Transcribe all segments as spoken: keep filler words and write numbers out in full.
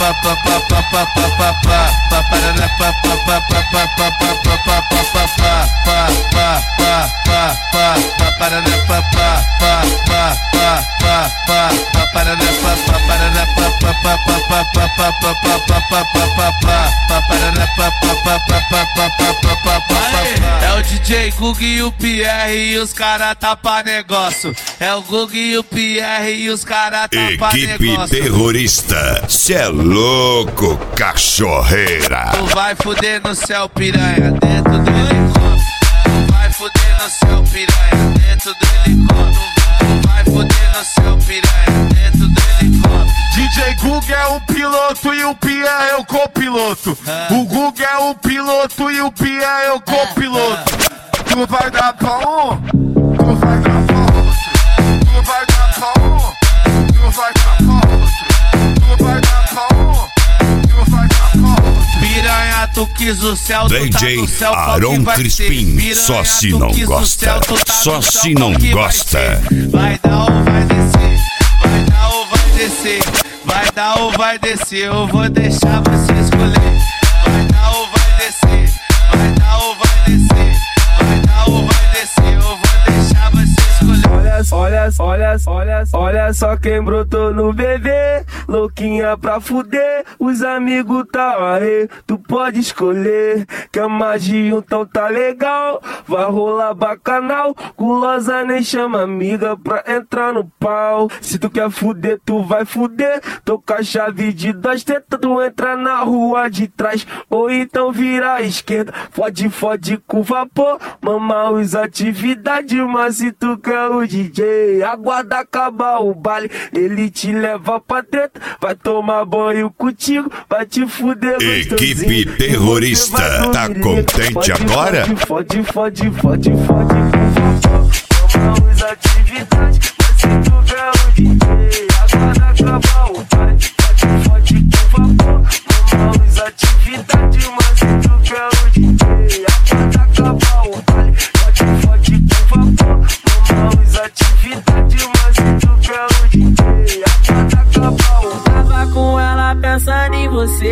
É o D J Gug e o P R e os cara tapa negócio. É o Gug e o P R e os cara tapa negócio. Equipe terrorista, cê é louco, cachorreira. Tu vai fuder no céu, piranha, dentro do helicóptero. Tu vai fuder no céu, piranha, dentro do helicóptero. Tu vai fuder no céu, piranha, dentro do helicóptero. D J Gug é o piloto e o P R é o copiloto. Ah. O Gug é o piloto e o P R é o copiloto. Tu vai dar pra um, tu vai dar pra outro. Tu vai dar pra um, tu vai dar pra outro. Tu vai dar pra um, tu vai dar pra outro. Piranha, tu quis o céu, D J Aron Crispim, só se não gosta, só se não gosta. Vai dar ou vai descer, vai dar ou vai descer, vai dar ou vai descer, eu vou deixar você escolher. Vai dar ou vai descer, vai dar ou vai descer, vai dar ou vai descer, eu vou deixar você escolher. Olha, olha, olha, olha, olha só quem brotou no bebê, louquinha pra fuder, os amigos tá aí, tu pode escolher, que a magia então tá legal, vai rolar bacanal, gulosa nem chama amiga pra entrar no pau, se tu quer fuder tu vai fuder, tô com a chave de dois tetas, tu entra na rua de trás, ou então vira à esquerda, fode, fode com vapor, mama os atividades, mas se tu quer o D J, aguarda acabar o baile, ele te leva pra treta, vai tomar banho contigo, vai te fuder gostosinho. Equipe terrorista, tá contente agora? Fode, fode, fode, fode com vapor, mama os atividades, mas se tu quer o D J, aguarda acabar o baile, fode, fode com vapor, mama os atividades, mas se tu quer o D J, aguarda acabar o baile, fode, fode com vapor, mama os atividades, mas se tu quer o D J, aguarda acabar o baile. Tava com ela pensando em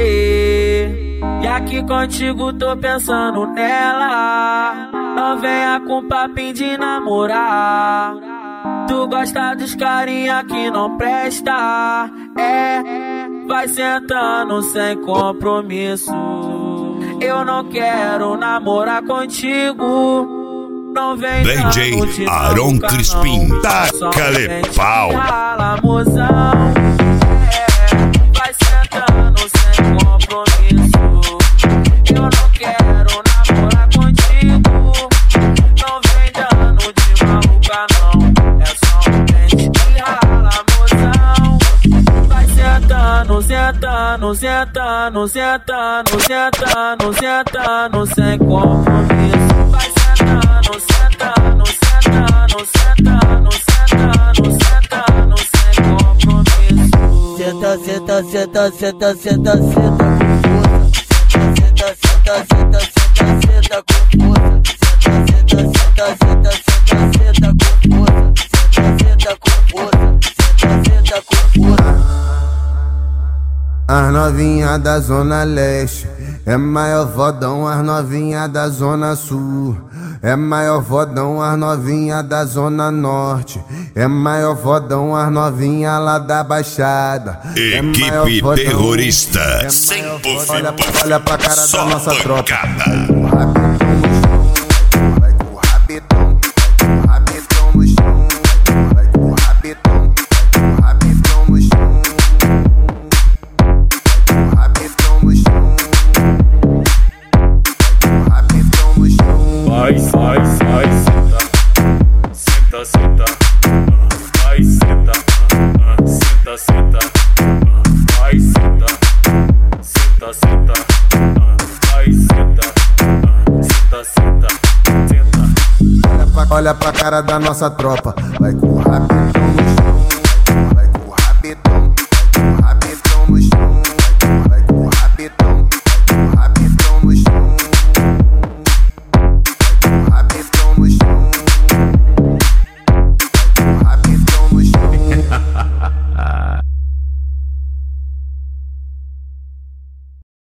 você, e aqui contigo tô pensando nela. Não venha com papinho de namorar, tu gosta dos carinha que não presta. É, vai sentando sem compromisso, eu não quero namorar contigo. Não vem D J Aron Crispim, taca-lhe pau. Vai sentando sem compromisso, eu não quero namorar contigo. Não vem dando de maluca não, é só um pente que rala, mozão. Vai sentando, sentando, sentando, sentando, sentando, sentando sem compromisso. Vai sentando, sentando, sentando, sentando, sentando, sentando sem compromisso. Senta, senta, senta, senta, senta, senta com força. Senta, senta, senta, senta, senta com força. Senta, senta, senta, senta, senta com força. Senta, senta com força. Senta, senta com força. As novinhas da Zona Leste é maior fodão, as novinhas da Zona Sul é maior fodão, as novinhas da Zona Norte é maior fodão, as novinhas lá da Baixada. Equipe é terrorista, sem olha, olha pra cara da nossa tropa. Vai com o rabetão, vai com o rabetão no chão, vai com o rabetão, vai com o rabetão no chão, vai com o rabetão no chão, vai com o rabetão no chão. Vai, vai, vai, senta, senta, senta, vai, senta, senta, senta, vai, senta, senta, senta, vai, senta, senta, senta, senta. Olha pra, olha pra cara da nossa tropa, vai com o rabetão no chão.